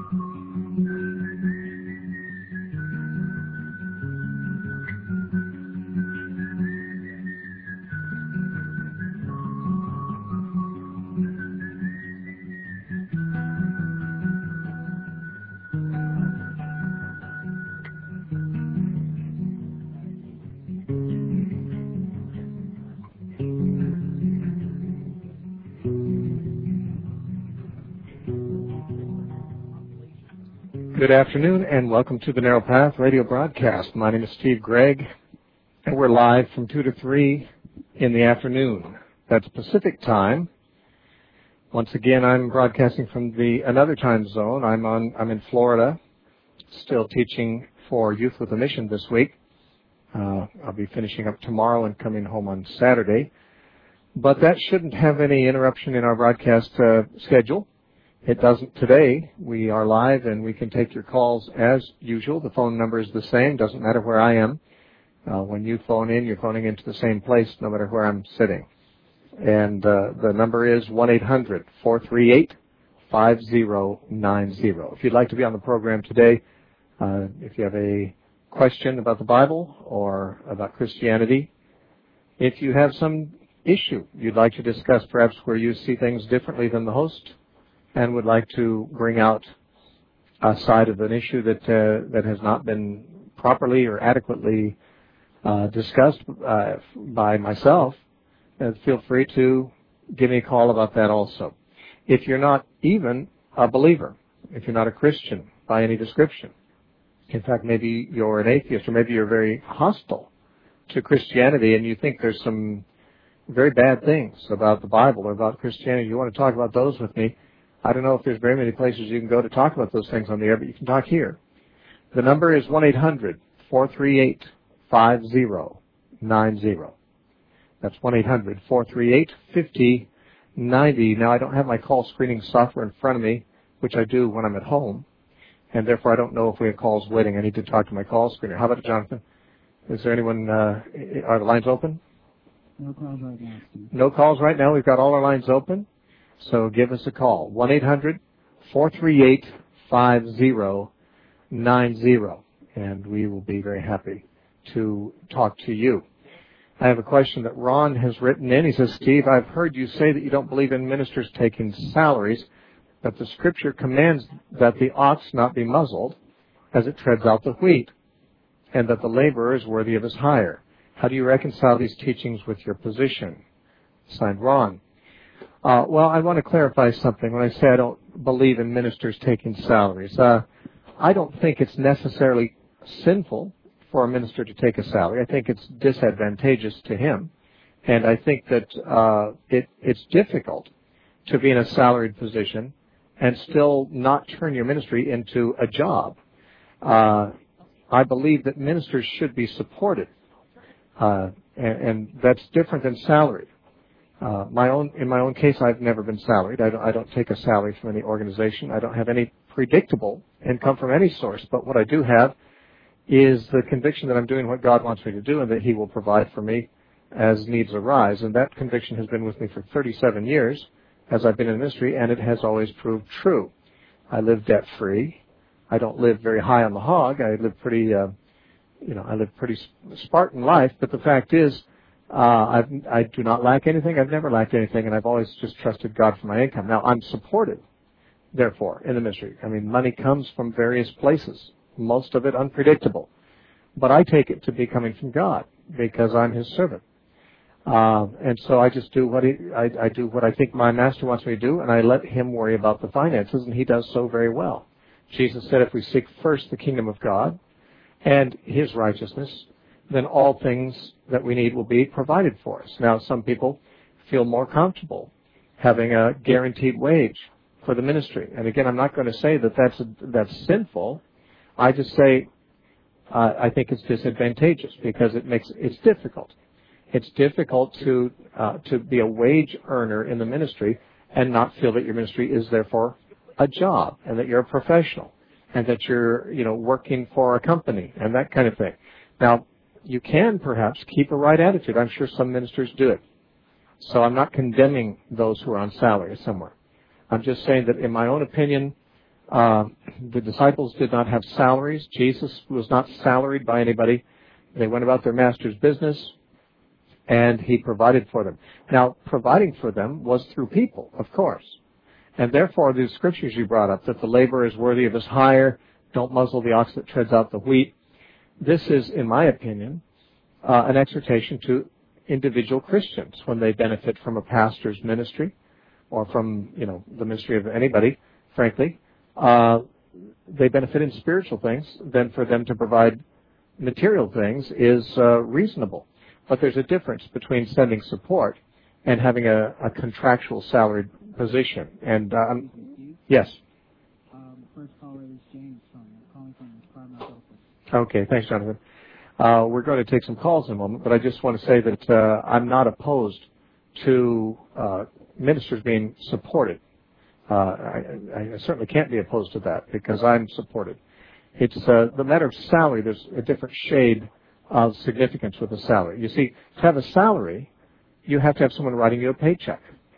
Good afternoon and welcome to the Narrow Path radio broadcast. My name is Steve Gregg and we're live from 2 to 3 in the afternoon. That's Pacific time. Once again, I'm broadcasting from another time zone. I'm in Florida, still teaching for Youth with a Mission this week. I'll be finishing up tomorrow and coming home on Saturday. But that shouldn't have any interruption in our broadcast schedule. It doesn't today. We are live and we can take your calls as usual. The phone number is the same. Doesn't matter where I am. When you phone in, you're phoning into the same place no matter where I'm sitting. And the number is 1-800-438-5090. If you'd like to be on the program today, if you have a question about the Bible or about Christianity, if you have some issue you'd like to discuss, perhaps where you see things differently than the host, and would like to bring out a side of an issue that has not been properly or adequately discussed by myself, feel free to give me a call about that also. If you're not even a believer, if you're not a Christian by any description, in fact, maybe you're an atheist or maybe you're very hostile to Christianity and you think there's some very bad things about the Bible or about Christianity, you want to talk about those with me, I don't know if there's very many places you can go to talk about those things on the air, but you can talk here. The number is 1-800-438-5090. That's 1-800-438-5090. Now, I don't have my call screening software in front of me, which I do when I'm at home, and therefore I don't know if we have calls waiting. I need to talk to my call screener. How about it, Jonathan? Is there anyone, are the lines open? No calls right now. No calls right now. We've got all our lines open. So give us a call, 1-800-438-5090, and we will be very happy to talk to you. I have a question that Ron has written in. He says, Steve, I've heard you say that you don't believe in ministers taking salaries, but the Scripture commands that the ox not be muzzled as it treads out the wheat, and that the laborer is worthy of his hire. How do you reconcile these teachings with your position? Signed, Ron. Well, I want to clarify something. When I say I don't believe in ministers taking salaries, I don't think it's necessarily sinful for a minister to take a salary. I think it's disadvantageous to him. And I think that it's difficult to be in a salaried position and still not turn your ministry into a job. I believe that ministers should be supported, and that's different than salaried. In my own case, I've never been salaried. I don't take a salary from any organization. I don't have any predictable income from any source. But what I do have is the conviction that I'm doing what God wants me to do and that He will provide for me as needs arise. And that conviction has been with me for 37 years as I've been in ministry, and it has always proved true. I live debt-free. I don't live very high on the hog. I live pretty Spartan life. But the fact is, I do not lack anything. I've never lacked anything, and I've always just trusted God for my income. Now, I'm supported, therefore, in the ministry. I mean, money comes from various places, most of it unpredictable. But I take it to be coming from God because I'm His servant. And so I just do what I do what I think my Master wants me to do, and I let Him worry about the finances, and He does so very well. Jesus said if we seek first the kingdom of God and His righteousness, then all things that we need will be provided for us. Now, some people feel more comfortable having a guaranteed wage for the ministry. And again, I'm not going to say that that's sinful. I just say I think it's disadvantageous because it's difficult. It's difficult to be a wage earner in the ministry and not feel that your ministry is therefore a job and that you're a professional and that you're working for a company and that kind of thing. Now, you can perhaps keep a right attitude. I'm sure some ministers do it. So I'm not condemning those who are on salary somewhere. I'm just saying that in my own opinion, The disciples did not have salaries. Jesus was not salaried by anybody. They went about their master's business, and he provided for them. Now, providing for them was through people, of course. And therefore, the scriptures you brought up, that the laborer is worthy of his hire, don't muzzle the ox that treads out the wheat. This is, in my opinion, an exhortation to individual Christians when they benefit from a pastor's ministry or from, the ministry of anybody, frankly. They benefit in spiritual things. Then for them to provide material things is reasonable. But there's a difference between sending support and having a contractual salaried position. And yes. First caller is James calling from Carmel, Oakland. Okay, thanks, Jonathan. We're going to take some calls in a moment, but I just want to say that I'm not opposed to ministers being supported. I certainly can't be opposed to that because I'm supported. It's the matter of salary. There's a different shade of significance with a salary. You see, to have a salary, you have to have someone writing you a paycheck.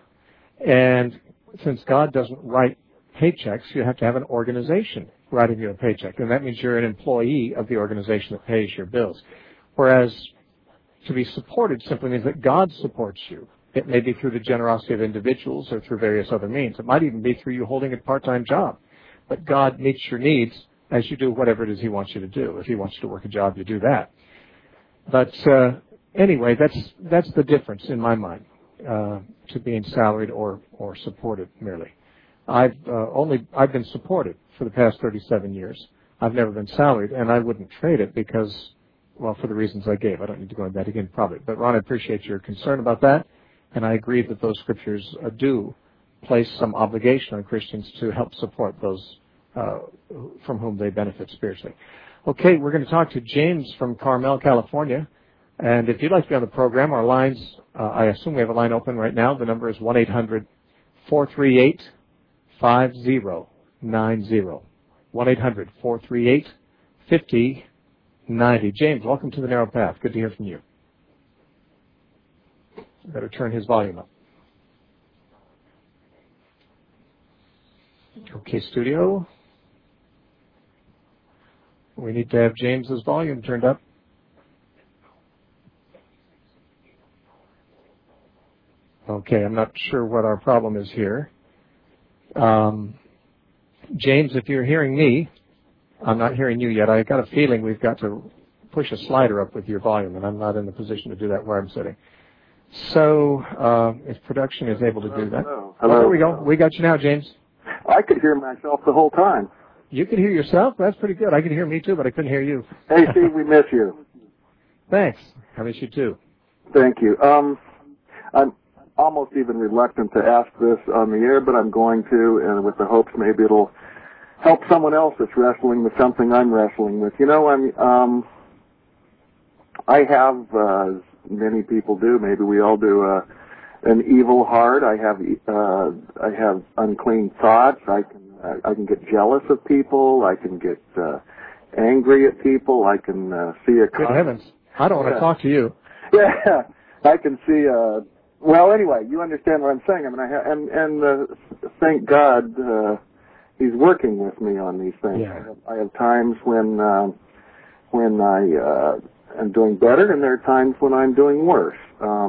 And since God doesn't write paychecks, you have to have an organization writing you a paycheck. And that means you're an employee of the organization that pays your bills. Whereas to be supported simply means that God supports you. It may be through the generosity of individuals or through various other means. It might even be through you holding a part-time job. But God meets your needs as you do whatever it is He wants you to do. If He wants you to work a job, you do that. But anyway, that's the difference in my mind to being salaried or supported merely. I've been supported for the past 37 years. I've never been salaried, and I wouldn't trade it because, well, for the reasons I gave. I don't need to go into that again probably. But Ron, I appreciate your concern about that, and I agree that those scriptures do place some obligation on Christians to help support those from whom they benefit spiritually. Okay, we're going to talk to James from Carmel, California. And if you'd like to be on the program, our lines, I assume we have a line open right now. The number is 1-800-438-5090. 1-800-438-5090. James, welcome to the Narrow Path. Good to hear from you. Better turn his volume up. Okay, studio. We need to have James's volume turned up. Okay, I'm not sure what our problem is here. James, if you're hearing me, I'm not hearing you yet. I got a feeling we've got to push a slider up with your volume, and I'm not in the position to do that where I'm sitting. So, if production is able to do that. Hello. Oh, there we go. We got you now, James. I could hear myself the whole time. You could hear yourself? That's pretty good. I could hear me too, but I couldn't hear you. Hey, Steve, we miss you. Thanks. I miss you too. Thank you. I'm almost even reluctant to ask this on the air, but I'm going to, and with the hopes maybe it'll help someone else that's wrestling with something I'm wrestling with. I have, as many people do, maybe we all do, an evil heart. I have unclean thoughts. I can get jealous of people. I can get angry at people. I can see a... Good heavens. I don't want to talk to you. Yeah, I can see well, anyway, you understand what I'm saying. I mean, thank God He's working with me on these things. Yeah. I have times when I am doing better, and there are times when I'm doing worse.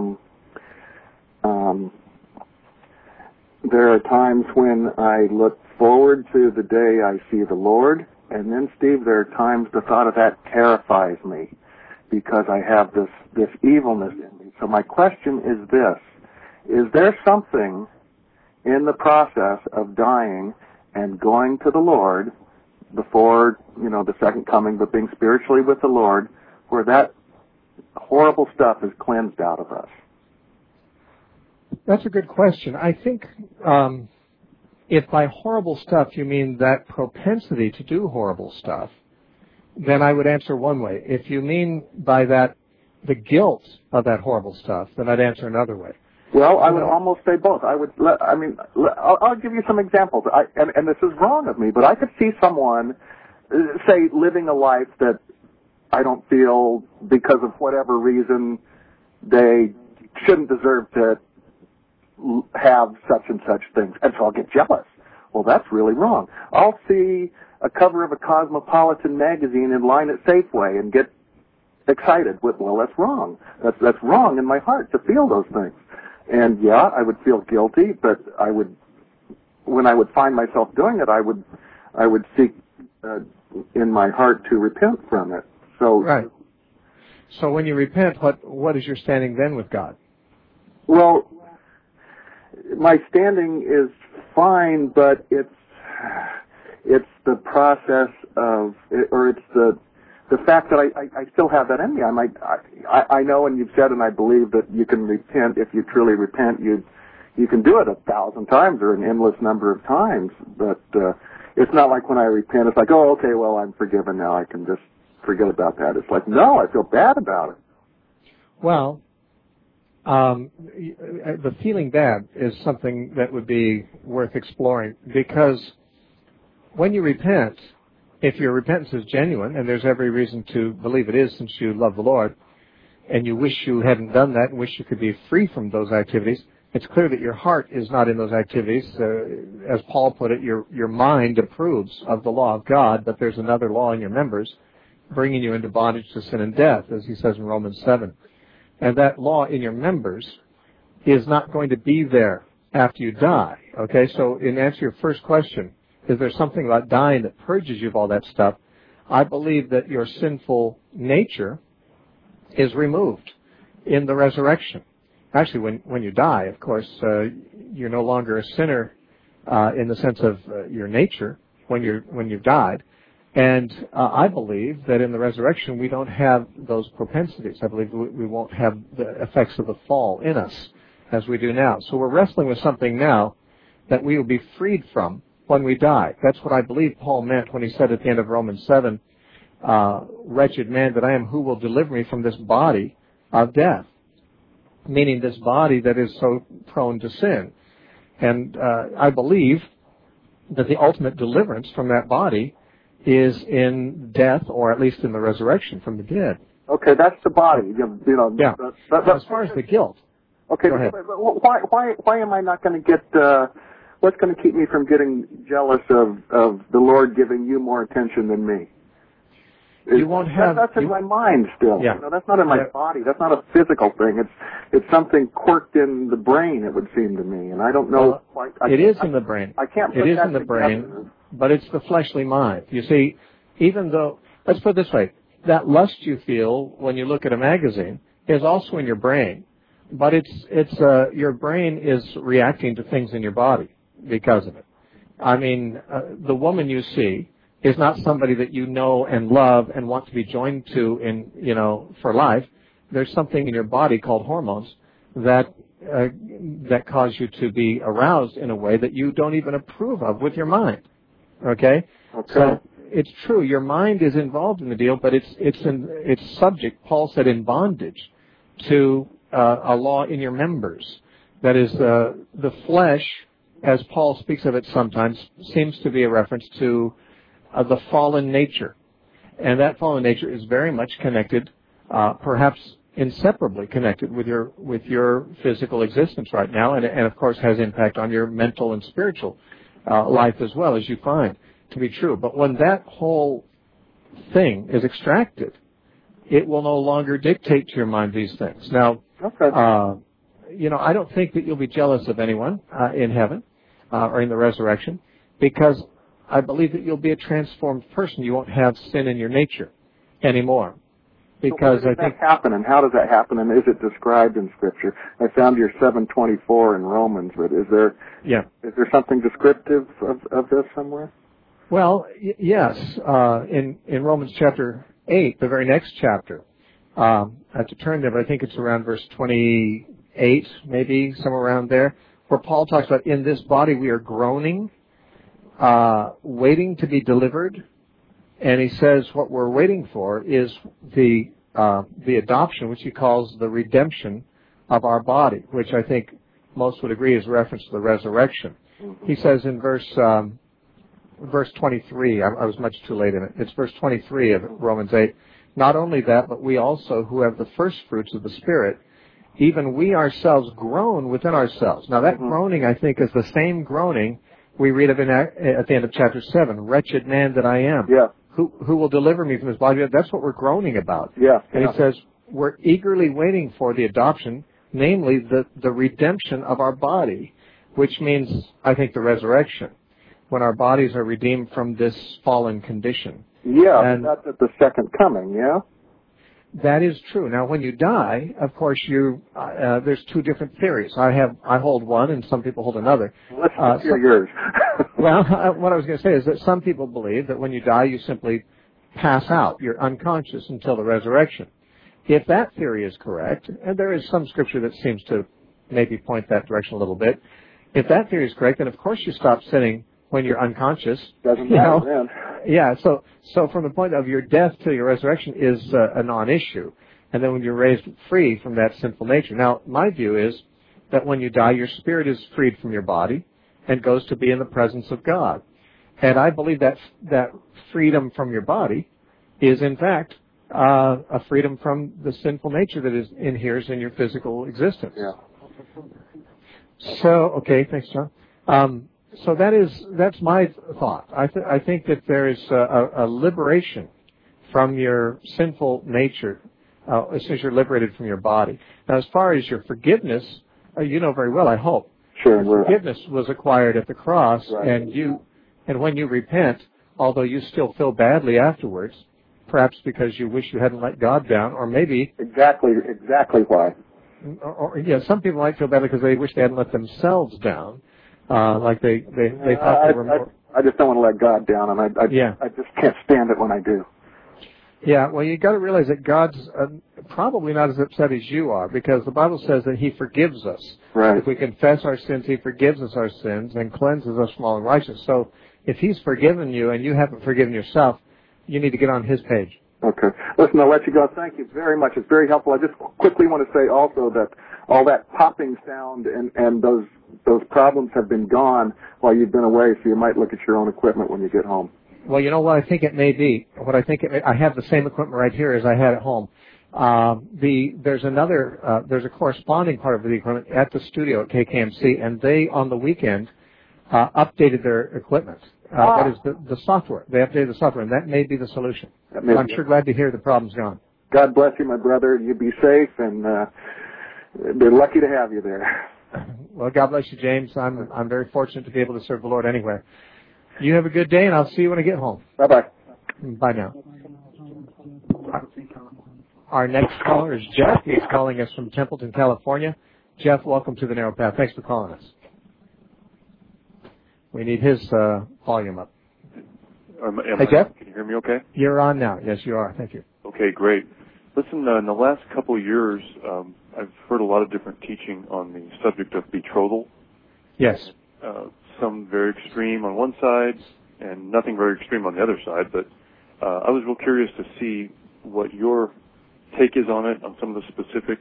There are times when I look forward to the day I see the Lord, and then, Steve, there are times the thought of that terrifies me because I have this evilness in me. So my question is this: is there something in the process of dying and going to the Lord before, the second coming, but being spiritually with the Lord, where that horrible stuff is cleansed out of us? That's a good question. I think if by horrible stuff you mean that propensity to do horrible stuff, then I would answer one way. If you mean by that the guilt of that horrible stuff, then I'd answer another way. Well, I would almost say both. I'll give you some examples. And this is wrong of me, but I could see someone, say, living a life that I don't feel, because of whatever reason, they shouldn't deserve to have such and such things, and so I'll get jealous. Well, that's really wrong. I'll see a cover of a Cosmopolitan magazine in line at Safeway and get excited. Well, that's wrong. That's wrong in my heart to feel those things. And yeah, I would feel guilty, but when I would find myself doing it, I would seek in my heart to repent from it. So right. So when you repent, what is your standing then with God? Well, my standing is fine, but it's the process of, or it's the fact that I still have that in me. I know, and you've said, and I believe that you can repent. If you truly repent, you can do it 1,000 times or an endless number of times. But it's not like when I repent, it's like, oh, okay, well, I'm forgiven now. I can just forget about that. It's like, no, I feel bad about it. Well, the feeling bad is something that would be worth exploring, because when you repent, if your repentance is genuine, and there's every reason to believe it is since you love the Lord, and you wish you hadn't done that and wish you could be free from those activities, it's clear that your heart is not in those activities. As Paul put it, your mind approves of the law of God, but there's another law in your members bringing you into bondage to sin and death, as he says in Romans 7. And that law in your members is not going to be there after you die. Okay, so in answer to your first question, is there something about dying that purges you of all that stuff? I believe that your sinful nature is removed in the resurrection. Actually, when you die, of course, you're no longer a sinner in the sense of your nature when you've died. And I believe that in the resurrection we don't have those propensities. I believe we won't have the effects of the fall in us as we do now. So we're wrestling with something now that we will be freed from when we die. That's what I believe Paul meant when he said at the end of Romans 7, wretched man that I am, who will deliver me from this body of death? Meaning this body that is so prone to sin. And I believe that the ultimate deliverance from that body is in death, or at least in the resurrection from the dead. Okay, that's the body. You know. Yeah. As far as the guilt. Okay. Go ahead. Why am I not going to get? What's going to keep me from getting jealous of the Lord giving you more attention than me? You won't have. That's in my mind still. Yeah. You know, that's not in my body. That's not a physical thing. It's something quirked in the brain. It would seem to me, and I don't know. It is in the brain. I can't. It is in the brain, but it's the fleshly mind. You see, even though, let's put it this way, that lust you feel when you look at a magazine is also in your brain, but it's your brain is reacting to things in your body because of it. I mean, the woman you see is not somebody that you know and love and want to be joined to for life. There's something in your body called hormones that cause you to be aroused in a way that you don't even approve of with your mind. Okay? So it's true. Your mind is involved in the deal, but it's subject, Paul said, in bondage to a law in your members. That is, the flesh, as Paul speaks of it sometimes, seems to be a reference to the fallen nature. And that fallen nature is very much connected, perhaps inseparably connected with your physical existence right now, and of course has impact on your mental and spiritual life as well, as you find to be true. But when that whole thing is extracted, it will no longer dictate to your mind these things. Now, I don't think that you'll be jealous of anyone in heaven or in the resurrection, because I believe that you'll be a transformed person. You won't have sin in your nature anymore. Because so that happen, and how does that happen, and is it described in Scripture? I found your 7:24 in Romans, but is there something descriptive of this somewhere? Well, yes. In Romans chapter 8, the very next chapter, I have to turn there, but I think it's around verse 28, maybe somewhere around there, where Paul talks about, in this body we are groaning, waiting to be delivered. And he says what we're waiting for is the adoption, which he calls the redemption of our body, which I think most would agree is a reference to the resurrection. He says in verse 23, I was much too late in it. It's verse 23 of Romans 8. Not only that, but we also who have the first fruits of the Spirit, even we ourselves groan within ourselves. Now that groaning, I think, is the same groaning we read of at the end of chapter 7, wretched man that I am. Yeah. Who will deliver me from this body? That's what we're groaning about. Yeah. And he says, we're eagerly waiting for the adoption, namely the redemption of our body, which means, I think, the resurrection, when our bodies are redeemed from this fallen condition. Yeah, and that's at the second coming, yeah? That is true. Now, when you die, of course, there's two different theories. I hold one, and some people hold another. Let's hear yours. Well, what I was going to say is that some people believe that when you die, you simply pass out. You're unconscious until the resurrection. If that theory is correct, and there is some scripture that seems to maybe point that direction a little bit, if that theory is correct, then of course you stop sinning when you're unconscious. Doesn't matter then. Yeah, so from the point of your death to your resurrection is a non-issue. And then when you're raised free from that sinful nature. Now, my view is that when you die, your spirit is freed from your body and goes to be in the presence of God. And I believe that freedom from your body is, in fact, a freedom from the sinful nature that inheres in your physical existence. Yeah. So, okay, thanks, John. So that's my thought. I think that there is a liberation from your sinful nature as soon as you're liberated from your body. Now, as far as your forgiveness, you know very well, I hope. Sure. Forgiveness was acquired at the cross, right. and when you repent, although you still feel badly afterwards, perhaps because you wish you hadn't let God down, or maybe exactly why. Or some people might feel badly because they wish they hadn't let themselves down. Like they thought they were more. I just don't want to let God down, and I just can't stand it when I do. Yeah, well, you got to realize that God's probably not as upset as you are, because the Bible says that He forgives us. Right. If we confess our sins, He forgives us our sins and cleanses us from all unrighteousness. So, if He's forgiven you and you haven't forgiven yourself, you need to get on His page. Okay. Listen, I'll let you go. Thank you very much. It's very helpful. I just quickly want to say also that all that popping sound and those problems have been gone while you've been away, so you might look at your own equipment when you get home. Well, you know what I think it may be? I have the same equipment right here as I had at home. There's a corresponding part of the equipment at the studio at KKMC, and they, on the weekend, updated their equipment. That is the software. They updated the software, and that may be the solution. I'm sure glad to hear the problem's gone. God bless you, my brother. You be safe, and they're lucky to have you there. Well, God bless you, James. I'm very fortunate to be able to serve the Lord anywhere. You have a good day, and I'll see you when I get home. Bye-bye. Bye now. Our next caller is Jeff. He's calling us from Templeton, California. Jeff, welcome to the Narrow Path. Thanks for calling us. We need his volume up. Hey, Jeff? Can you hear me okay? You're on now. Yes, you are. Thank you. Okay, great. Listen, in the last couple of years, I've heard a lot of different teaching on the subject of betrothal. Yes. Some very extreme on one side and nothing very extreme on the other side, but I was real curious to see what your take is on it, on some of the specifics.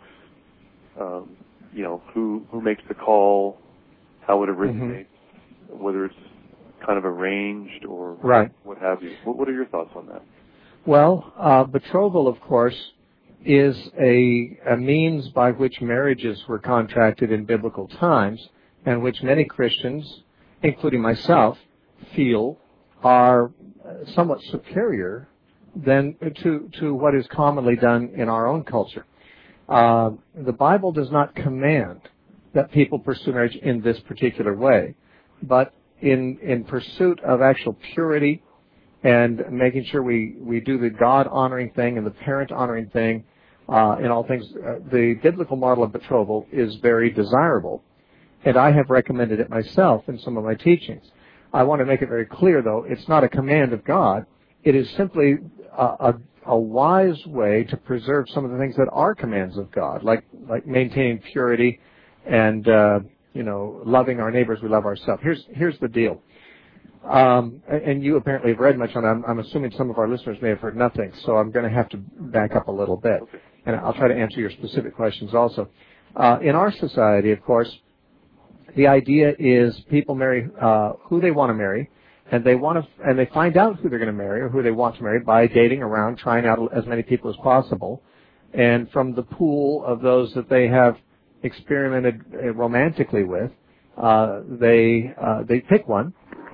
Who makes the call, how it originates, whether it's kind of arranged or what have you. What are your thoughts on that? Well, betrothal, of course, is a means by which marriages were contracted in biblical times, and which many Christians, including myself, feel are somewhat superior than to what is commonly done in our own culture. The Bible does not command that people pursue marriage in this particular way, but in pursuit of actual purity and making sure we do the God-honoring thing and the parent-honoring thing in all things, the biblical model of betrothal is very desirable. And I have recommended it myself in some of my teachings. I want to make it very clear, though, it's not a command of God. It is simply a wise way to preserve some of the things that are commands of God, like maintaining purity and loving our neighbors, we love ourselves. Here's the deal. And you apparently have read much on it. I'm assuming some of our listeners may have heard nothing, so I'm going to have to back up a little bit. Okay. And I'll try to answer your specific questions also. In our society, of course, the idea is people marry who they want to marry, and they find out who they're going to marry or who they want to marry by dating around, trying out as many people as possible. And from the pool of those that they have experimented romantically with, they pick one,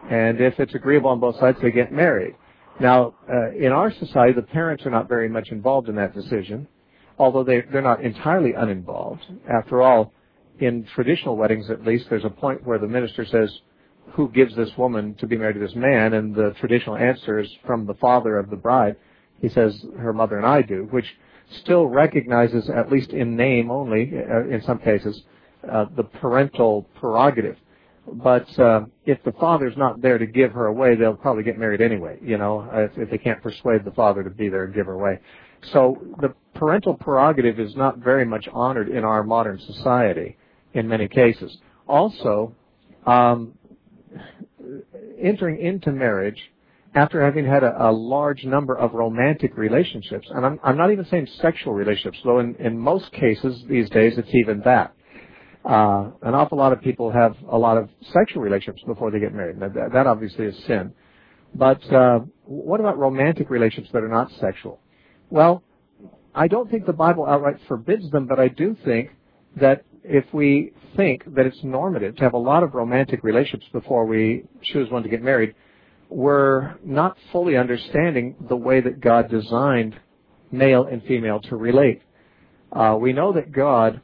And if it's agreeable on both sides, they get married. Now, in our society, the parents are not very much involved in that decision, although they're not entirely uninvolved. After all, in traditional weddings at least, there's a point where the minister says, who gives this woman to be married to this man? And the traditional answer is from the father of the bride. He says, her mother and I do, which still recognizes, at least in name only, in some cases, the parental prerogative. But if the father's not there to give her away, they'll probably get married anyway, if they can't persuade the father to be there and give her away. So the parental prerogative is not very much honored in our modern society in many cases. Also, entering into marriage after having had a large number of romantic relationships, and I'm not even saying sexual relationships, though in most cases these days it's even that. An awful lot of people have a lot of sexual relationships before they get married. Now, that obviously is sin. But what about romantic relationships that are not sexual? Well, I don't think the Bible outright forbids them, but I do think that if we think that it's normative to have a lot of romantic relationships before we choose one to get married, we're not fully understanding the way that God designed male and female to relate. We know that God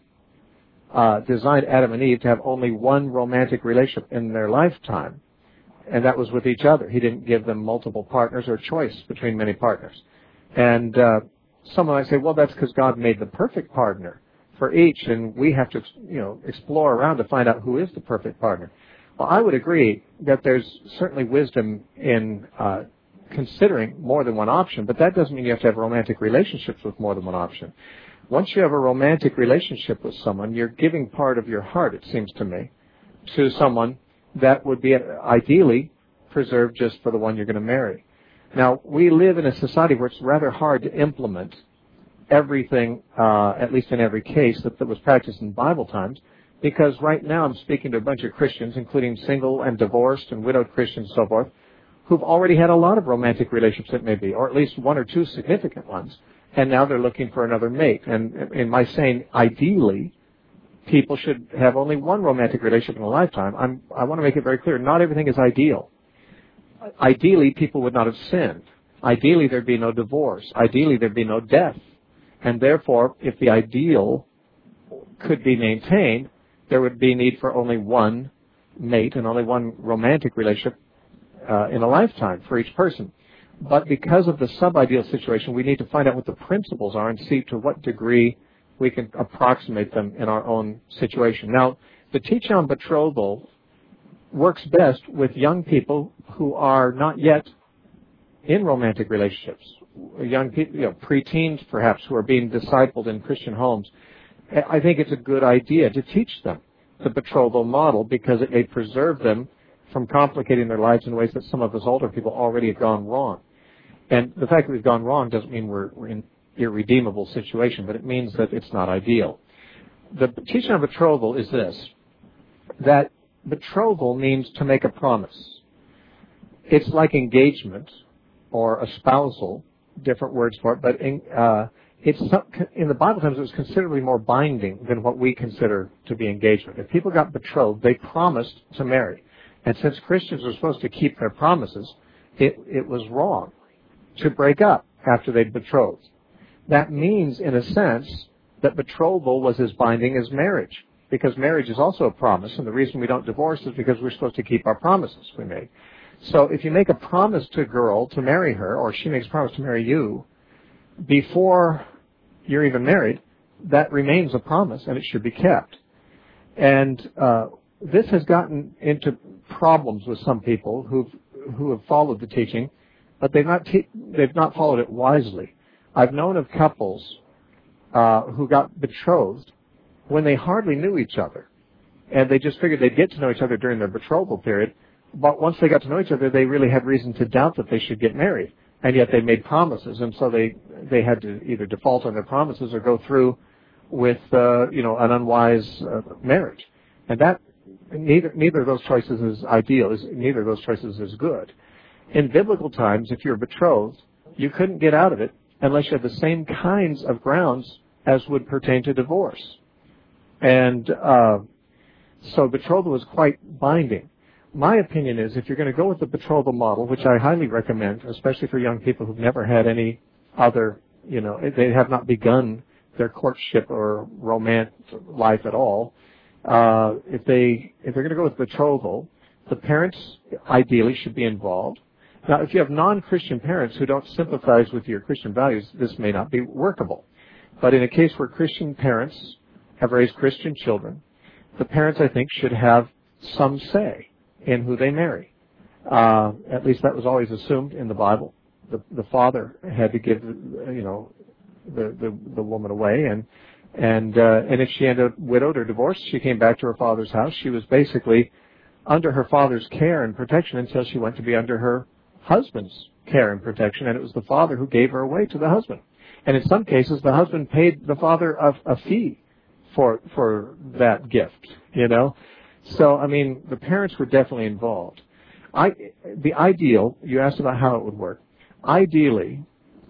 designed Adam and Eve to have only one romantic relationship in their lifetime, and that was with each other. He didn't give them multiple partners or choice between many partners. And someone might say, well, that's because God made the perfect partner for each, and we have to, explore around to find out who is the perfect partner. Well, I would agree that there's certainly wisdom in considering more than one option, but that doesn't mean you have to have romantic relationships with more than one option. Once you have a romantic relationship with someone, you're giving part of your heart, it seems to me, to someone that would be ideally preserved just for the one you're going to marry. Now, we live in a society where it's rather hard to implement everything, at least in every case, that was practiced in Bible times, because right now I'm speaking to a bunch of Christians, including single and divorced and widowed Christians and so forth, who've already had a lot of romantic relationships, it may be, or at least one or two significant ones, and now they're looking for another mate. And in my saying, ideally, people should have only one romantic relationship in a lifetime, I want to make it very clear, not everything is ideal. Ideally, people would not have sinned. Ideally, there'd be no divorce. Ideally, there'd be no death. And therefore, if the ideal could be maintained, there would be need for only one mate and only one romantic relationship in a lifetime for each person. But because of the sub-ideal situation, we need to find out what the principles are and see to what degree we can approximate them in our own situation. Now, the teaching on betrothal works best with young people who are not yet in romantic relationships. Young people, preteens perhaps, who are being discipled in Christian homes. I think it's a good idea to teach them the betrothal model because it may preserve them from complicating their lives in ways that some of us older people already have gone wrong. And the fact that we've gone wrong doesn't mean we're in irredeemable situation, but it means that it's not ideal. The teaching on betrothal is this, that betrothal means to make a promise. It's like engagement or espousal, different words for it, but in the Bible times it was considerably more binding than what we consider to be engagement. If people got betrothed, they promised to marry. And since Christians are supposed to keep their promises, it was wrong to break up after they'd betrothed. That means, in a sense, that betrothal was as binding as marriage, because marriage is also a promise, and the reason we don't divorce is because we're supposed to keep our promises we made. So if you make a promise to a girl to marry her, or she makes a promise to marry you, before you're even married, that remains a promise, and it should be kept. And this has gotten into problems with some people who have followed the teaching, but they've not followed it wisely. I've known of couples who got betrothed when they hardly knew each other, and they just figured they'd get to know each other during their betrothal period. But once they got to know each other, they really had reason to doubt that they should get married, and yet they made promises, and so they had to either default on their promises or go through with an unwise marriage, and that neither of those choices is ideal. Neither of those choices is good. In biblical times, if you're betrothed, you couldn't get out of it unless you had the same kinds of grounds as would pertain to divorce. And so betrothal was quite binding. my opinion is if you're going to go with the betrothal model, which I highly recommend, especially for young people who've never had any other, they have not begun their courtship or romance life at all, if they're going to go with betrothal, the parents ideally should be involved. Now, if you have non-Christian parents who don't sympathize with your Christian values, this may not be workable. But in a case where Christian parents have raised Christian children, the parents, I think, should have some say in who they marry. At least that was always assumed in the Bible. The father had to give, the woman away, and if she ended up widowed or divorced, she came back to her father's house. She was basically under her father's care and protection until she went to be under her husband's care and protection, and it was the father who gave her away to the husband. And in some cases, the husband paid the father a fee for that gift, So, I mean, the parents were definitely involved. The ideal, you asked about how it would work. Ideally,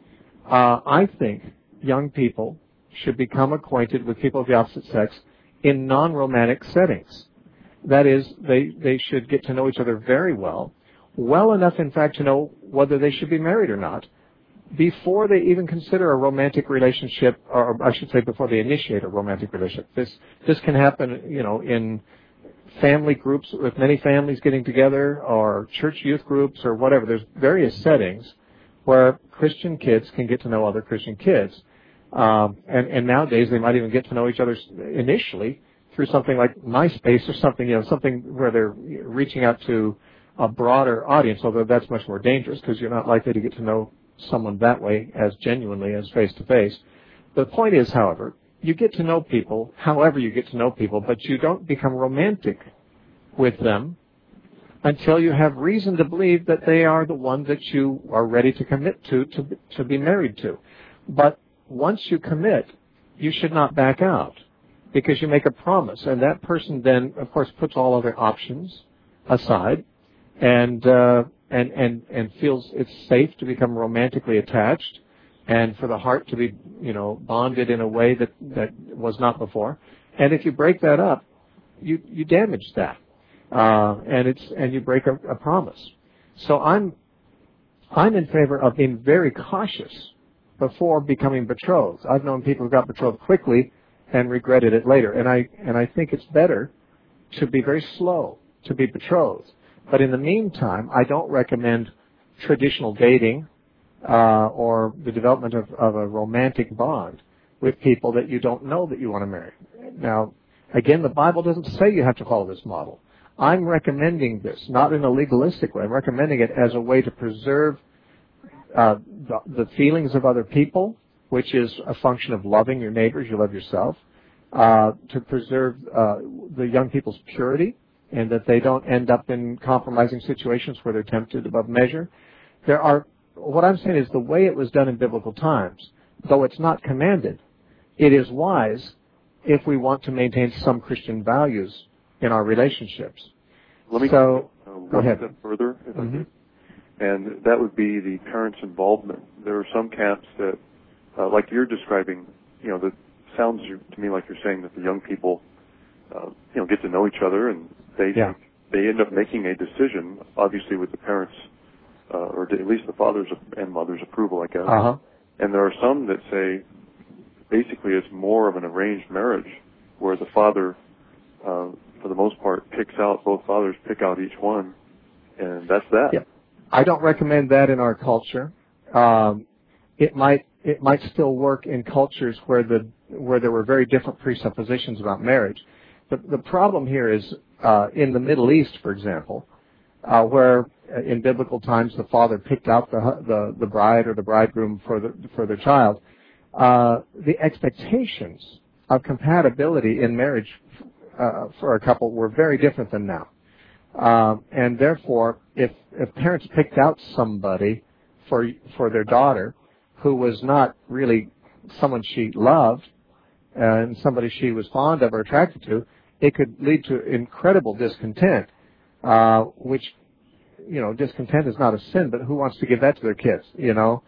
I think young people should become acquainted with people of the opposite sex in non-romantic settings. That is, they should get to know each other very well enough, in fact, to know whether they should be married or not, before they even consider a romantic relationship, or I should say before they initiate a romantic relationship. This can happen, in family groups with many families getting together, or church youth groups, or whatever. There's various settings where Christian kids can get to know other Christian kids. And nowadays they might even get to know each other initially through something like MySpace or something, something where they're reaching out to a broader audience, although that's much more dangerous because you're not likely to get to know someone that way as genuinely as face-to-face. The point is, however, you get to know people however you get to know people, but you don't become romantic with them until you have reason to believe that they are the one that you are ready to commit to be married to. But once you commit, you should not back out because you make a promise, and that person then, of course, puts all other options aside and feels it's safe to become romantically attached and for the heart to be, bonded in a way that was not before. And if you break that up, you damage that, and you break a promise. So I'm in favor of being very cautious before becoming betrothed. I've known people who got betrothed quickly and regretted it later, and I think it's better to be very slow to be betrothed. But in the meantime, I don't recommend traditional dating or the development of a romantic bond with people that you don't know that you want to marry. Now, again, the Bible doesn't say you have to follow this model. I'm recommending this, not in a legalistic way. I'm recommending it as a way to preserve the feelings of other people, which is a function of loving your neighbors, you love yourself, to preserve the young people's purity, and that they don't end up in compromising situations where they're tempted above measure. What I'm saying is the way it was done in biblical times, though it's not commanded, it is wise if we want to maintain some Christian values in our relationships. Let me go ahead. Step further, if I could. And that would be the parents' involvement. There are some camps that, like you're describing, that sounds to me like you're saying that the young people, get to know each other, and they end up making a decision, obviously with the parents, or at least the father's and mother's approval, I guess. Uh-huh. And there are some that say, basically, it's more of an arranged marriage, where the father, for the most part, both fathers pick out each one, and that's that. Yeah. I don't recommend that in our culture. It might still work in cultures where there were very different presuppositions about marriage. The problem here is in the Middle East, for example, where in biblical times the father picked out the bride or the bridegroom for their child. The expectations of compatibility in marriage for a couple were very different than now. And therefore, if parents picked out somebody for their daughter who was not really someone she loved and somebody she was fond of or attracted to, it could lead to incredible discontent, which, discontent is not a sin, but who wants to give that to their kids, now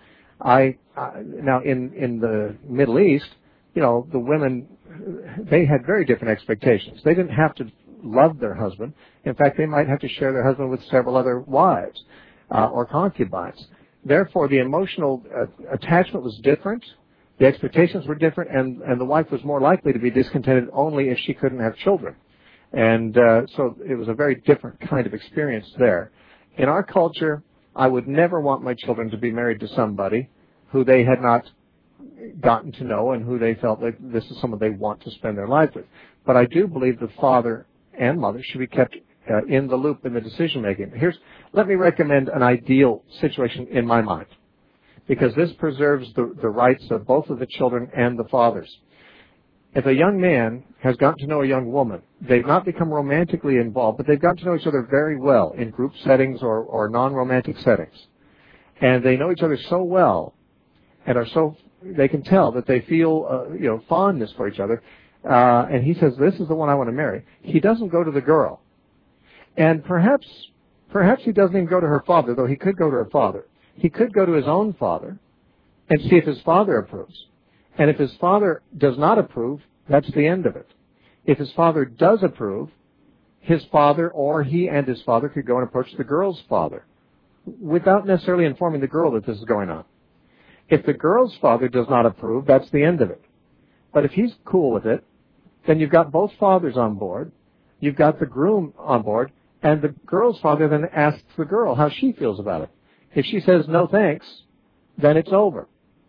in the Middle East, the women, they had very different expectations. They didn't have to loved their husband. In fact, they might have to share their husband with several other wives or concubines. Therefore, the emotional attachment was different. The expectations were different, and the wife was more likely to be discontented only if she couldn't have children. And so it was a very different kind of experience there. In our culture, I would never want my children to be married to somebody who they had not gotten to know and who they felt like this is someone they want to spend their life with. But I do believe the father and mother should be kept in the loop in the decision making. Let me recommend an ideal situation in my mind, because this preserves the rights of both of the children and the fathers. If a young man has gotten to know a young woman, they've not become romantically involved, but they've gotten to know each other very well in group settings or non-romantic settings. And they know each other so well and they can tell that they feel fondness for each other. And he says, this is the one I want to marry. He doesn't go to the girl. And perhaps he doesn't even go to her father, though he could go to her father. He could go to his own father and see if his father approves. And if his father does not approve, that's the end of it. If his father does approve, his father or he and his father could go and approach the girl's father without necessarily informing the girl that this is going on. If the girl's father does not approve, that's the end of it. But if he's cool with it, then you've got both fathers on board, you've got the groom on board, and the girl's father then asks the girl how she feels about it. If she says no thanks, then it's over.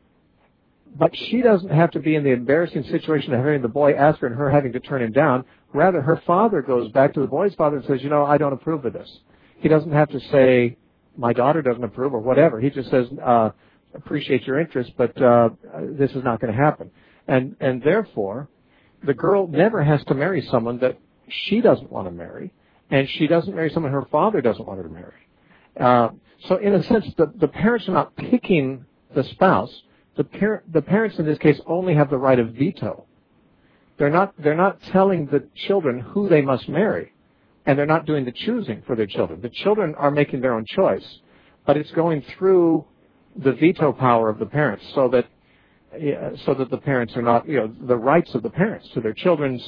But she doesn't have to be in the embarrassing situation of having the boy ask her and her having to turn him down. Rather, her father goes back to the boy's father and says, I don't approve of this. He doesn't have to say, my daughter doesn't approve or whatever. He just says, appreciate your interest, but this is not going to happen. And therefore, the girl never has to marry someone that she doesn't want to marry, and she doesn't marry someone her father doesn't want her to marry. So in a sense, the parents are not picking the spouse. The parents in this case only have the right of veto. They're not telling the children who they must marry, and they're not doing the choosing for their children. The children are making their own choice, but it's going through the veto power of the parents, so that the parents are not, the rights of the parents to their children's,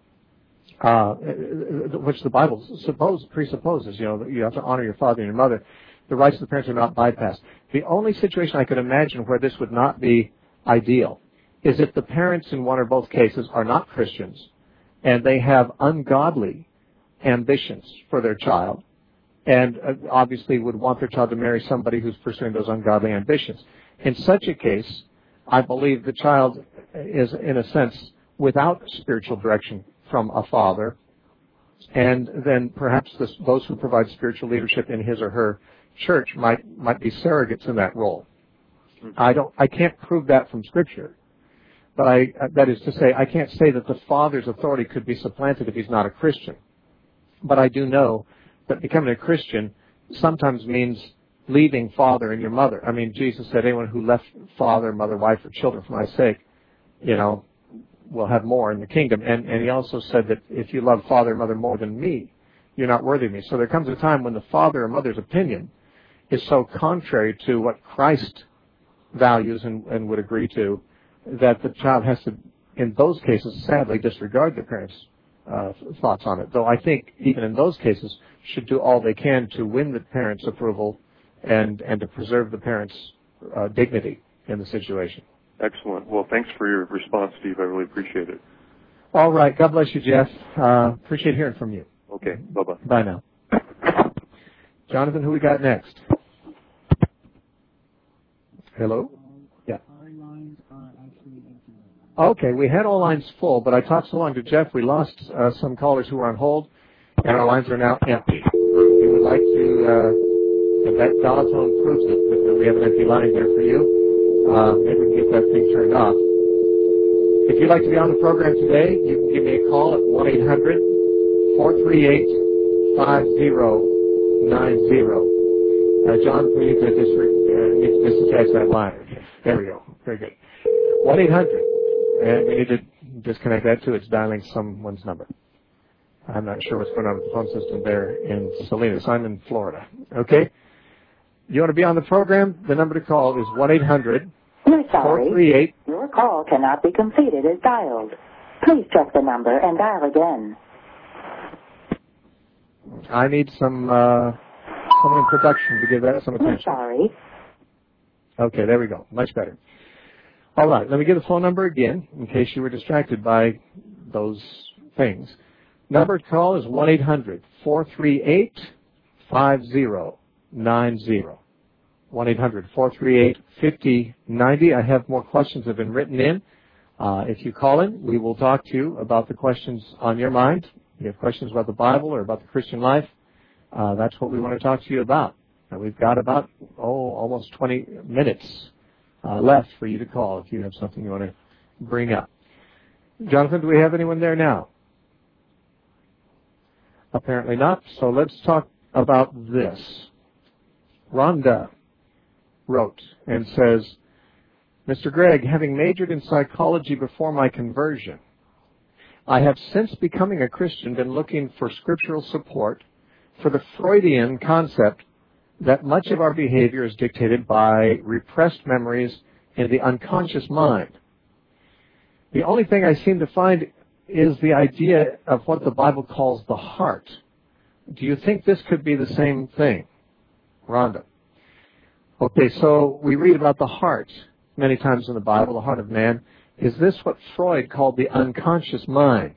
which the Bible presupposes, you have to honor your father and your mother. The rights of the parents are not bypassed. The only situation I could imagine where this would not be ideal is if the parents in one or both cases are not Christians and they have ungodly ambitions for their child and obviously would want their child to marry somebody who's pursuing those ungodly ambitions. In such a case, I believe the child is, in a sense, without spiritual direction from a father, and then perhaps those who provide spiritual leadership in his or her church might be surrogates in that role. I can't prove that from Scripture, but that is to say, I can't say that the father's authority could be supplanted if he's not a Christian. But I do know that becoming a Christian sometimes means leaving father and your mother. I mean, Jesus said, anyone who left father, mother, wife, or children for my sake, will have more in the kingdom. And he also said that if you love father and mother more than me, you're not worthy of me. So there comes a time when the father or mother's opinion is so contrary to what Christ values and would agree to, that the child has to, in those cases, sadly disregard the parents' thoughts on it. Though I think even in those cases should do all they can to win the parents' approval and to preserve the parents' dignity in the situation. Excellent. Well, thanks for your response, Steve. I really appreciate it. All right. God bless you, Jeff. Appreciate hearing from you. Okay. Bye-bye. Bye now. Jonathan, who we got next? Hello? Yeah. Our lines are actually empty. Okay, we had all lines full, but I talked so long to Jeff, we lost some callers who were on hold, and our lines are now empty. We would like to, if that dial-tone proves it, that we have an empty line there for you. Maybe we can get that thing turned off. If you'd like to be on the program today, you can give me a call at 1-800-438-5090. John, we need to disattach that line. There we go. Very good. 1-800. And we need to disconnect that too. It's dialing someone's number. I'm not sure what's going on with the phone system there in Salinas. I'm in Florida. Okay? You want to be on the program? The number to call is 1-800. We're sorry. 438. Your call cannot be completed as dialed. Please check the number and dial again. I need someone in production to give that some attention. Sorry. Okay, there we go. Much better. All right, let me give the phone number again in case you were distracted by those things. Number to call is 1-800-438-5090. 1-800-438-5090. I have more questions that have been written in. If you call in, we will talk to you about the questions on your mind. If you have questions about the Bible or about the Christian life, that's what we want to talk to you about. Now, we've got about, almost 20 minutes left for you to call if you have something you want to bring up. Jonathan, do we have anyone there now? Apparently not. So let's talk about this. Rhonda wrote and says, Mr. Gregg, having majored in psychology before my conversion, I have since becoming a Christian been looking for scriptural support for the Freudian concept that much of our behavior is dictated by repressed memories in the unconscious mind. The only thing I seem to find is the idea of what the Bible calls the heart. Do you think this could be the same thing? Rhonda. Okay, so we read about the heart many times in the Bible, the heart of man. Is this what Freud called the unconscious mind?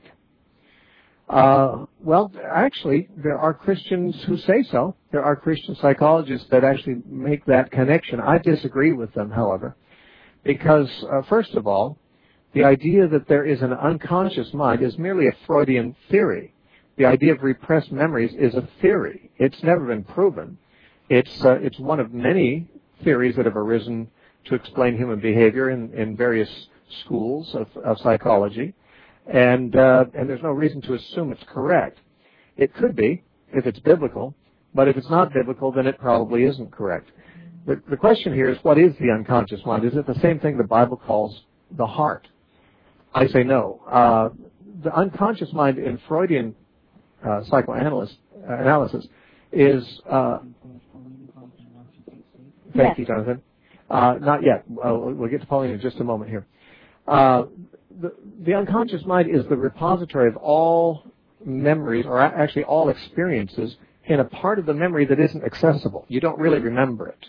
Well, actually, there are Christians who say so. There are Christian psychologists that actually make that connection. I disagree with them, however, because, first of all, the idea that there is an unconscious mind is merely a Freudian theory. The idea of repressed memories is a theory. It's never been proven. It's one of many theories that have arisen to explain human behavior in various schools of psychology, and there's no reason to assume it's correct. It could be if it's biblical, but if it's not biblical, then it probably isn't correct. The question here is, what is the unconscious mind? Is it the same thing the Bible calls the heart? I say no. The unconscious mind in Freudian psychoanalysis is... Thank you, Jonathan. Not yet. We'll get to Pauline in just a moment here. The unconscious mind is the repository of all memories, or actually all experiences, in a part of the memory that isn't accessible. You don't really remember it.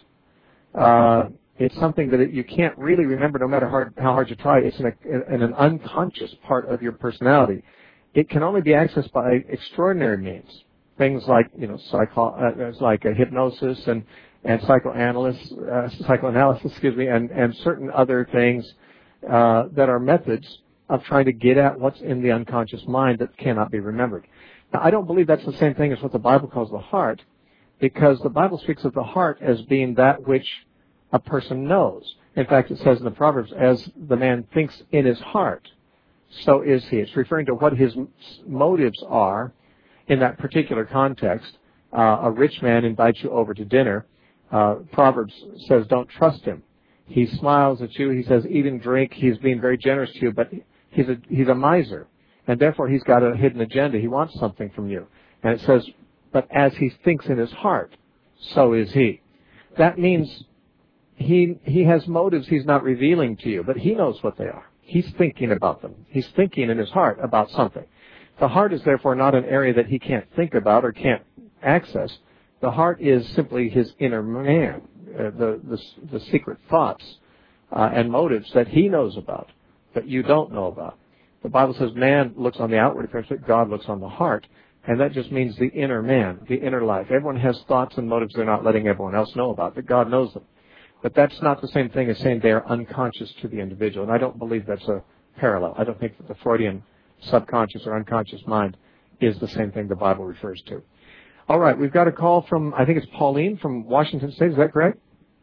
It's something that you can't really remember no matter how hard you try. It's in an unconscious part of your personality. It can only be accessed by extraordinary means. Things like, like hypnosis and psychoanalysis, and certain other things that are methods of trying to get at what's in the unconscious mind that cannot be remembered. Now, I don't believe that's the same thing as what the Bible calls the heart, because the Bible speaks of the heart as being that which a person knows. In fact, it says in the Proverbs, as the man thinks in his heart, so is he. It's referring to what his motives are in that particular context. A rich man invites you over to dinner. Proverbs says, don't trust him. He smiles at you. He says, eat and drink. He's being very generous to you, but he's a miser, and therefore he's got a hidden agenda. He wants something from you. And it says, but as he thinks in his heart, so is he. That means he has motives he's not revealing to you, but he knows what they are. He's thinking about them. He's thinking in his heart about something. The heart is therefore not an area that he can't think about or can't access. The heart is simply his inner man, the secret thoughts and motives that he knows about, that you don't know about. The Bible says man looks on the outward appearance, but God looks on the heart. And that just means the inner man, the inner life. Everyone has thoughts and motives they're not letting everyone else know about, but God knows them. But that's not the same thing as saying they are unconscious to the individual. And I don't believe that's a parallel. I don't think that the Freudian subconscious or unconscious mind is the same thing the Bible refers to. All right, we've got a call from, I think it's Pauline from Washington State. Is that correct?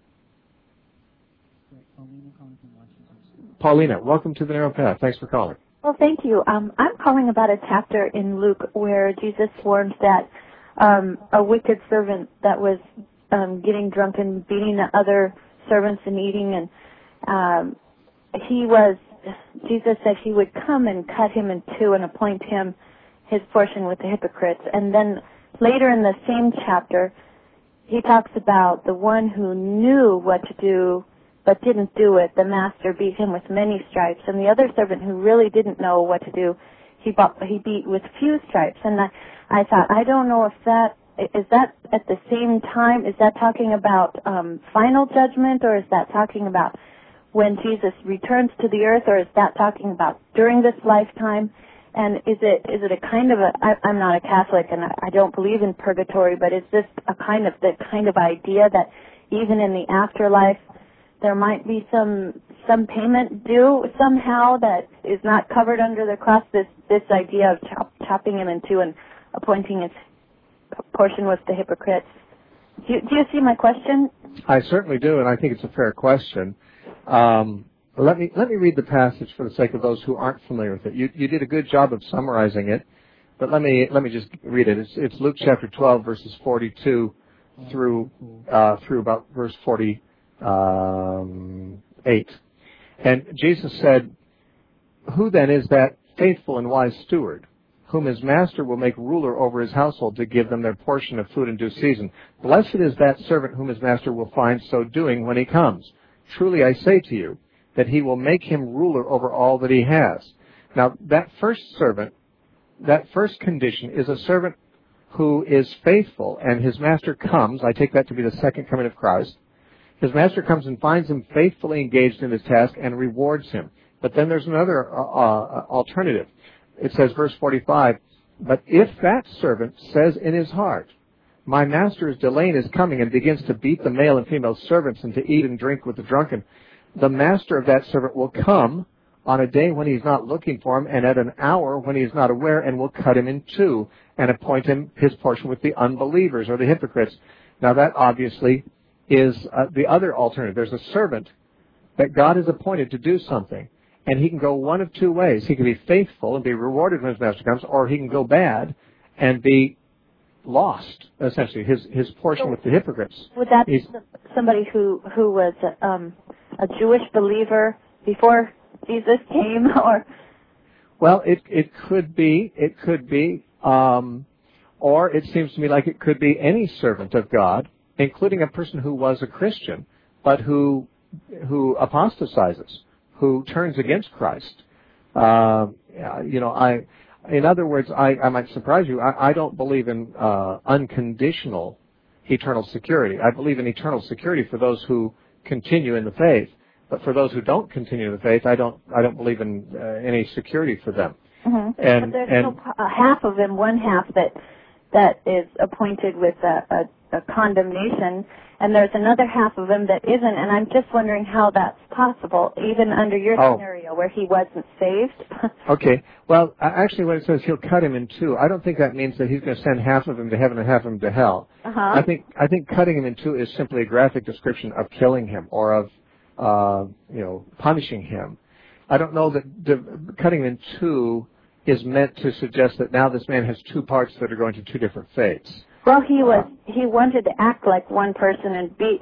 Paulina, welcome to the Narrow Path. Thanks for calling. Well, thank you. I'm calling about a chapter in Luke where Jesus warns that a wicked servant that was getting drunk and beating the other servants and eating, and Jesus said he would come and cut him in two and appoint him his portion with the hypocrites. And then later in the same chapter, he talks about the one who knew what to do but didn't do it. The master beat him with many stripes. And the other servant who really didn't know what to do, he beat with few stripes. And I thought, I don't know if is that at the same time, is that talking about final judgment, or is that talking about when Jesus returns to the earth, or is that talking about during this lifetime? And is it a kind of I'm not a Catholic and I don't believe in purgatory, but is this the kind of idea that even in the afterlife there might be some payment due somehow that is not covered under the cross? This idea of chopping him in two and appointing his portion with the hypocrites. Do you see my question? I certainly do, and I think it's a fair question. Let me read the passage for the sake of those who aren't familiar with it. You did a good job of summarizing it, but let me just read it. It's Luke chapter 12, verses 42 through about verse 48. And Jesus said, "Who then is that faithful and wise steward, whom his master will make ruler over his household to give them their portion of food in due season? Blessed is that servant whom his master will find so doing when he comes. Truly I say to you, that he will make him ruler over all that he has." Now, that first condition is a servant who is faithful, and his master comes. I take that to be the second coming of Christ. His master comes and finds him faithfully engaged in his task and rewards him. But then there's another alternative. It says, verse 45, "But if that servant says in his heart, 'My master is delaying his coming,' and begins to beat the male and female servants and to eat and drink with the drunken, the master of that servant will come on a day when he's not looking for him, and at an hour when he is not aware, and will cut him in two and appoint him his portion with the unbelievers," or the hypocrites. Now that obviously is the other alternative. There's a servant that God has appointed to do something, and he can go one of two ways. He can be faithful and be rewarded when his master comes, or he can go bad and be lost, essentially, his portion with the hypocrites. Would that be somebody who was a Jewish believer before Jesus came, or? Well, it could be, or it seems to me like it could be any servant of God, including a person who was a Christian, but who apostatizes, who turns against Christ. In other words, I might surprise you. I don't believe in unconditional eternal security. I believe in eternal security for those who continue in the faith. But for those who don't continue in the faith, I don't believe in any security for them. Mm-hmm. But there's half of them, one half that is appointed with a condemnation, and there's another half of him that isn't, and I'm just wondering how that's possible, even under your scenario where he wasn't saved. Okay. Well, actually when it says he'll cut him in two, I don't think that means that he's going to send half of him to heaven and half of him to hell. Uh-huh. I think cutting him in two is simply a graphic description of killing him or of punishing him. I don't know that cutting him in two is meant to suggest that now this man has two parts that are going to two different fates. Well, he wanted to act like one person and be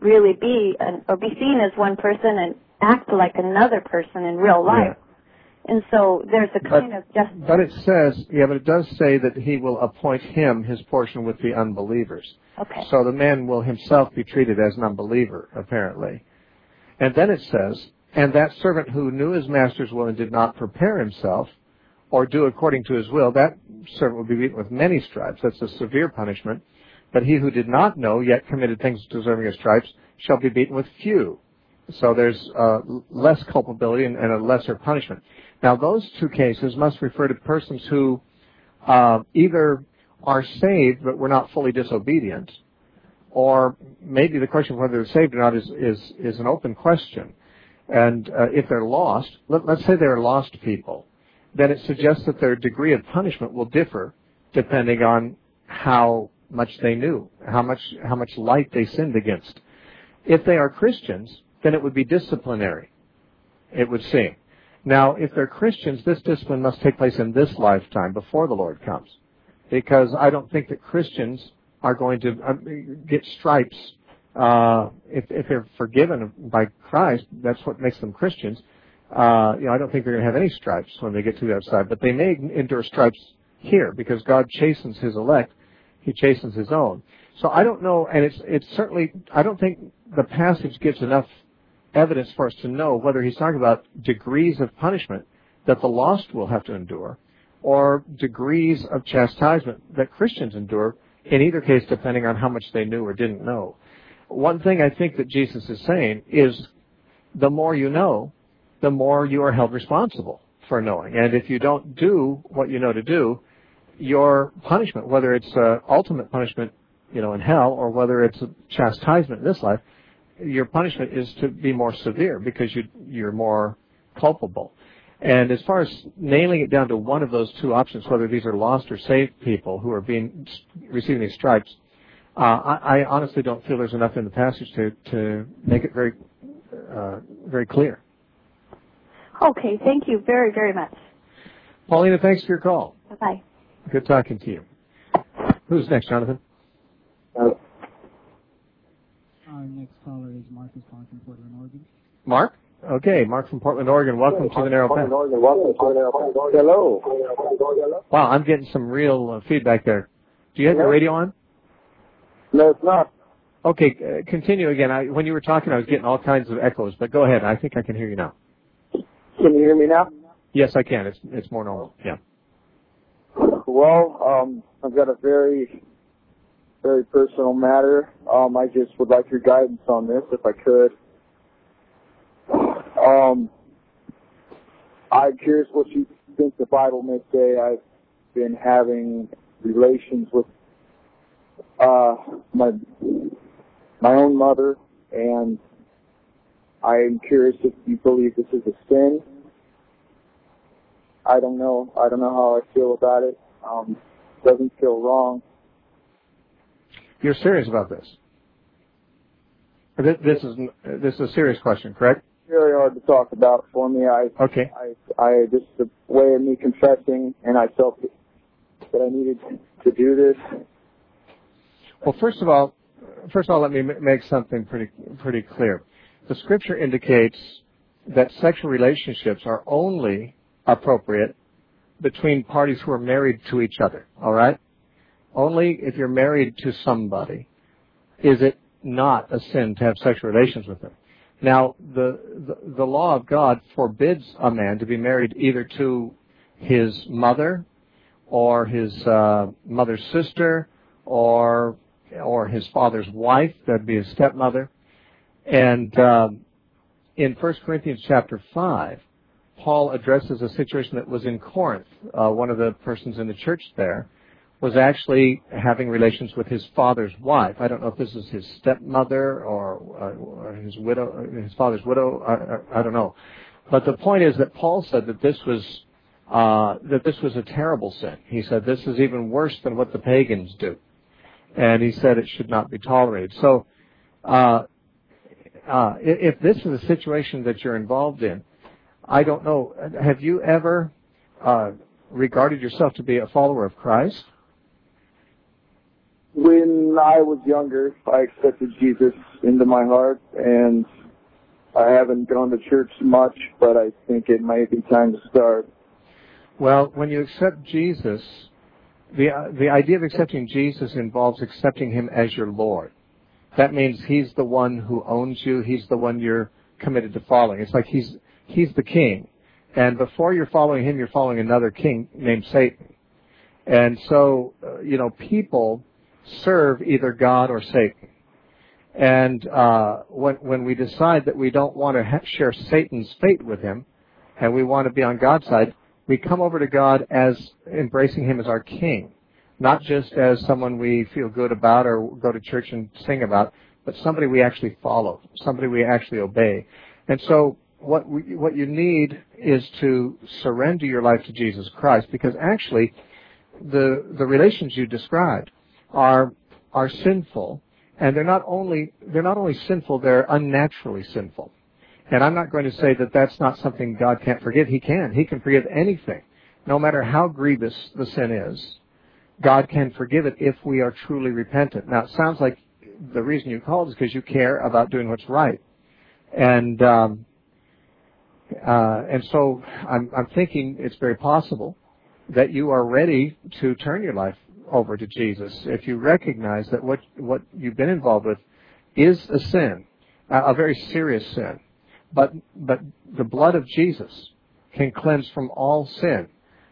seen as one person and act like another person in real life. Yeah. And so there's a kind of just. But it does say that he will appoint him his portion with the unbelievers. Okay. So the man will himself be treated as an unbeliever, apparently. And then it says, "And that servant who knew his master's will and did not prepare himself, or do according to his will, that servant will be beaten with many stripes." That's a severe punishment. "But he who did not know, yet committed things deserving of stripes, shall be beaten with few." So there's less culpability and a lesser punishment. Now those two cases must refer to persons who either are saved but were not fully disobedient, or maybe the question of whether they're saved or not is an open question. And if they're lost, let's say they're lost people, then it suggests that their degree of punishment will differ depending on how much they knew, how much light they sinned against. If they are Christians, then it would be disciplinary, it would seem. Now, if they're Christians, this discipline must take place in this lifetime before the Lord comes, because I don't think that Christians are going to get stripes if they're forgiven by Christ. That's what makes them Christians. I don't think they're going to have any stripes when they get to the other side, but they may endure stripes here because God chastens His elect. He chastens His own. So I don't know, and it's certainly, I don't think the passage gives enough evidence for us to know whether he's talking about degrees of punishment that the lost will have to endure, or degrees of chastisement that Christians endure, in either case depending on how much they knew or didn't know. One thing I think that Jesus is saying is the more you know, the more you are held responsible for knowing. And if you don't do what you know to do, your punishment, whether it's ultimate punishment, in hell, or whether it's a chastisement in this life, your punishment is to be more severe because you're more culpable. And as far as nailing it down to one of those two options, whether these are lost or saved people who are receiving these stripes, I honestly don't feel there's enough in the passage to make it very, very clear. Okay, thank you very, very much. Paulina, thanks for your call. Bye-bye. Good talking to you. Who's next, Jonathan? Our next caller is Marcus calling from Portland, Oregon. Mark? Okay, Mark from Portland, Oregon. Welcome to the Narrow Path. Hello. Wow, I'm getting some real feedback there. Do you have your radio on? No, it's not. Okay, continue again. When you were talking, I was getting all kinds of echoes, but go ahead. I think I can hear you now. Can you hear me now? Yes, I can. It's more normal. Yeah. Well, I've got a very, very personal matter. I just would like your guidance on this, if I could. I'm curious what you think the Bible may say. I've been having relations with my own mother, and I'm curious if you believe this is a sin. I don't know how I feel about it. Doesn't feel wrong. You're serious about this? This is a serious question, correct? Very hard to talk about for me. Okay. I just the way of me confessing, and I felt that I needed to do this. Well, first of all, let me make something pretty clear. The Scripture indicates that sexual relationships are only appropriate between parties who are married to each other. All right? Only if you're married to somebody is it not a sin to have sexual relations with them. Now, the law of God forbids a man to be married either to his mother or his mother's sister or his father's wife. That'd be his stepmother. And in 1 Corinthians chapter 5, Paul addresses a situation that was in Corinth. One of the persons in the church there was actually having relations with his father's wife. I don't know if this is his stepmother or his widow, his father's widow. I don't know. But the point is that Paul said that this was a terrible sin. He said this is even worse than what the pagans do, and he said it should not be tolerated. So, if this is a situation that you're involved in, I don't know. Have you ever regarded yourself to be a follower of Christ? When I was younger, I accepted Jesus into my heart, and I haven't gone to church much, but I think it might be time to start. Well, when you accept Jesus, the idea of accepting Jesus involves accepting Him as your Lord. That means He's the one who owns you. He's the one you're committed to following. It's like He's the king. And before you're following Him, you're following another king named Satan. And so, people serve either God or Satan. And when we decide that we don't want to share Satan's fate with him, and we want to be on God's side, we come over to God as embracing Him as our king, not just as someone we feel good about or go to church and sing about, but somebody we actually follow, somebody we actually obey. And so what you need is to surrender your life to Jesus Christ, because actually the relations you described are sinful, and they're not only sinful, they're unnaturally sinful. And I'm not going to say that that's not something God can't forgive. He can. He can forgive anything. No matter how grievous the sin is, God can forgive it if we are truly repentant. Now, it sounds like the reason you called is because you care about doing what's right. And so I'm thinking it's very possible that you are ready to turn your life over to Jesus if you recognize that what you've been involved with is a sin, a very serious sin. But the blood of Jesus can cleanse from all sin.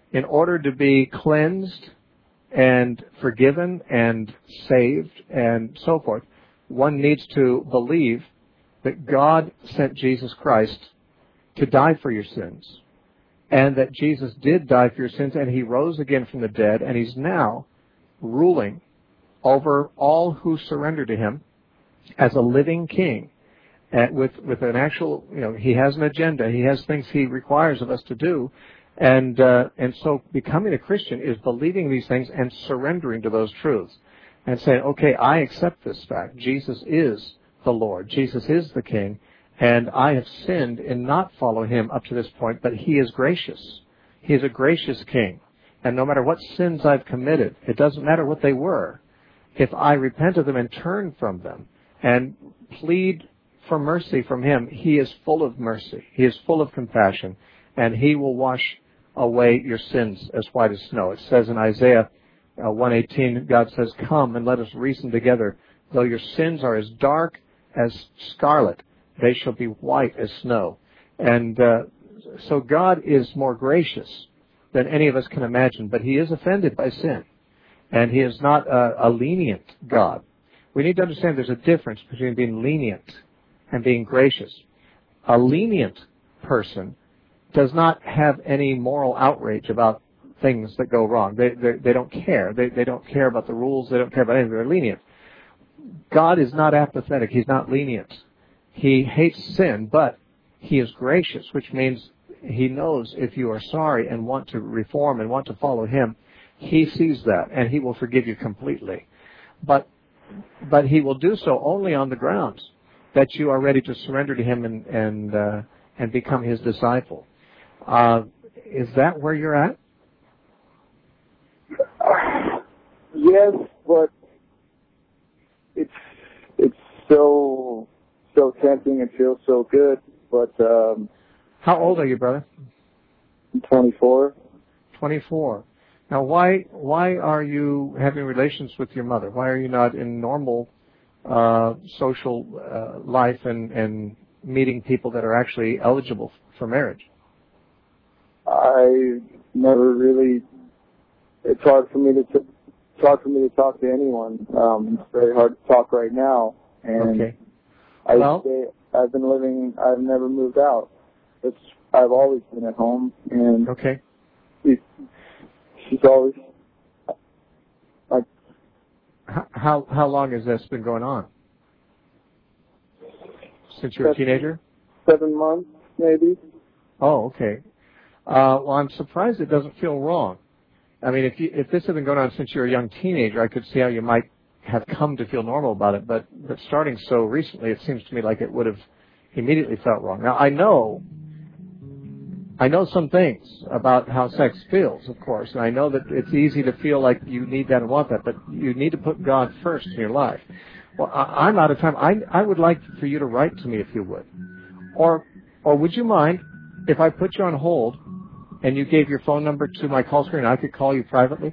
in order to be cleansed and forgiven and saved and so forth, one needs to believe that God sent Jesus Christ to die for your sins, and that Jesus did die for your sins, and he rose again from the dead, and he's now ruling over all who surrender to him as a living king, with an actual, he has an agenda, he has things he requires of us to do, and so becoming a Christian is believing these things and surrendering to those truths, and saying, okay, I accept this fact. Jesus is the Lord. Jesus is the King, and I have sinned in not following him up to this point, but he is gracious. He is a gracious King, and no matter what sins I've committed, it doesn't matter what they were, if I repent of them and turn from them and plead for mercy from him, he is full of mercy. He is full of compassion, and he will wash away your sins as white as snow. It says in Isaiah 1:18, God says, come and let us reason together. Though your sins are as dark as scarlet, they shall be white as snow. And so God is more gracious than any of us can imagine, but he is offended by sin. And he is not a lenient God. We need to understand there's a difference between being lenient and being gracious. A lenient person does not have any moral outrage about things that go wrong. They don't care. They don't care about the rules. They don't care about anything. They're lenient. God is not apathetic. He's not lenient. He hates sin, but he is gracious, which means he knows if you are sorry and want to reform and want to follow him, he sees that, and he will forgive you completely. But he will do so only on the grounds that you are ready to surrender to him and become his disciple. Is that where you're at? Yes, but it's so tempting and feels so good. But how old are you, brother? I'm 24. 24. Now, why are you having relations with your mother? Why are you not in normal social life and meeting people that are actually eligible for marriage? I never really. It's hard for me to talk to anyone. It's very hard to talk right now, and okay. I've been living. I've never moved out. I've always been at home, and okay. She's always like. How long has this been going on? Since you were a teenager? 7 months, maybe. Oh, okay. Well, I'm surprised it doesn't feel wrong. I mean, if this had been going on since you were a young teenager, I could see how you might have come to feel normal about it. But starting so recently, it seems to me like it would have immediately felt wrong. Now, I know some things about how sex feels, of course, and I know that it's easy to feel like you need that and want that, but you need to put God first in your life. Well, I'm out of time. I would like for you to write to me if you would. Or would you mind if I put you on hold and you gave your phone number to my call screen and I could call you privately?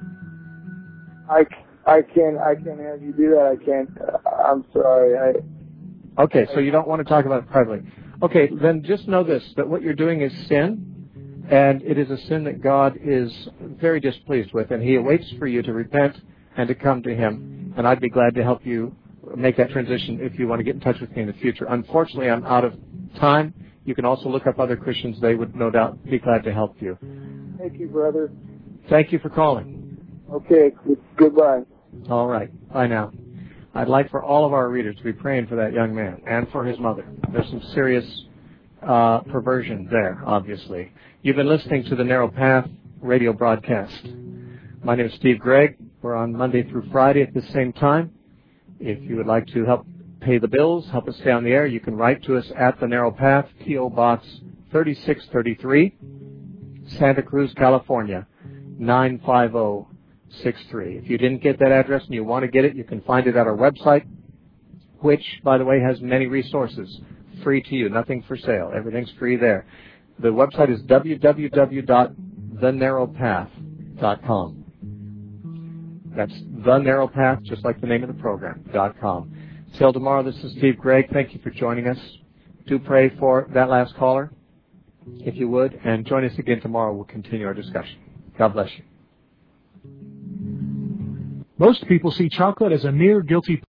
I can't have you do that. I can't. I'm sorry. Okay, so you don't want to talk about it privately. Okay, then just know this, that what you're doing is sin, and it is a sin that God is very displeased with, and he awaits for you to repent and to come to him, and I'd be glad to help you make that transition if you want to get in touch with me in the future. Unfortunately, I'm out of time. You can also look up other Christians. They would no doubt be glad to help you. Thank you, brother. Thank you for calling. Okay, goodbye. All right, bye now. I'd like for all of our readers to be praying for that young man and for his mother. There's some serious perversion there, obviously. You've been listening to the Narrow Path radio broadcast. My name is Steve Gregg. We're on Monday through Friday at the same time. If you would like to help pay the bills, help us stay on the air, you can write to us at the Narrow Path, P.O. Box 3633, Santa Cruz, California, 95063. If you didn't get that address and you want to get it, you can find it at our website, which, by the way, has many resources, free to you, nothing for sale. Everything's free there. The website is www.thenarrowpath.com. That's The Narrow Path, just like the name of the program, .com. Till tomorrow, this is Steve Gregg. Thank you for joining us. Do pray for that last caller. if you would, and join us again tomorrow. We'll continue our discussion. God bless you. Most people see chocolate as a mere guilty